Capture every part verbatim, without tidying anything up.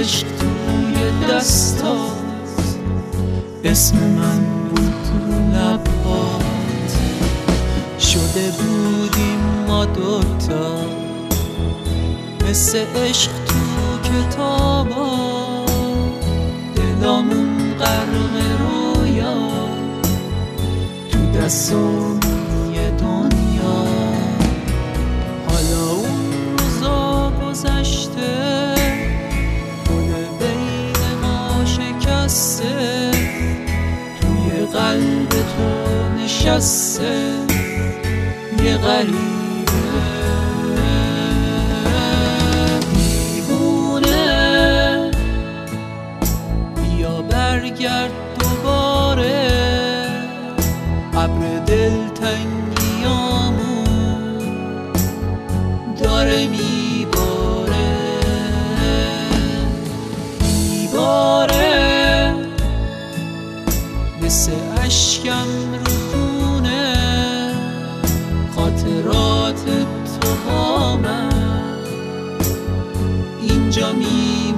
عشق توی دستات، اسم من بود تو لبات. شده بودیم ما دوتا مثل عشق تو کتابا، دلامون غرق رویا تو دستای دنیا. حالا اون روزا گذشته، گل بین ما شکسته، توی قلب تو نشسته یه غریبه دیوونه. بیا برگرد دوباره، ابر دلتنگیامون داره میباره میباره، مثل اشکم رو خونه خاطرات تو با من اینجا میمونه.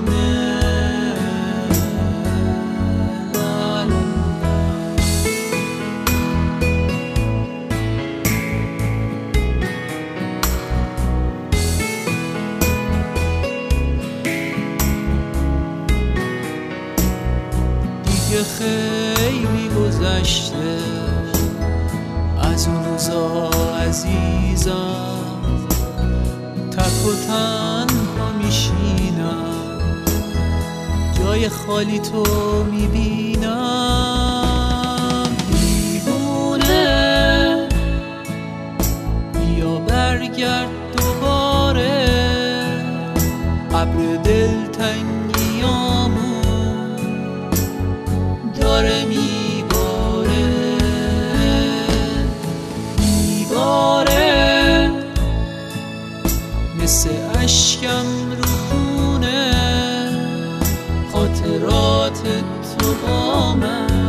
دیگه خیلی گذشته از اون روزا عزیزم، تک و تنها میشینم، جای خالی تو میبینم. دیوونه بیا برگرد دوباره، ابر دلتنگیامون داره میباره میباره، مثل اشکم رو خونه خاطرات تو با من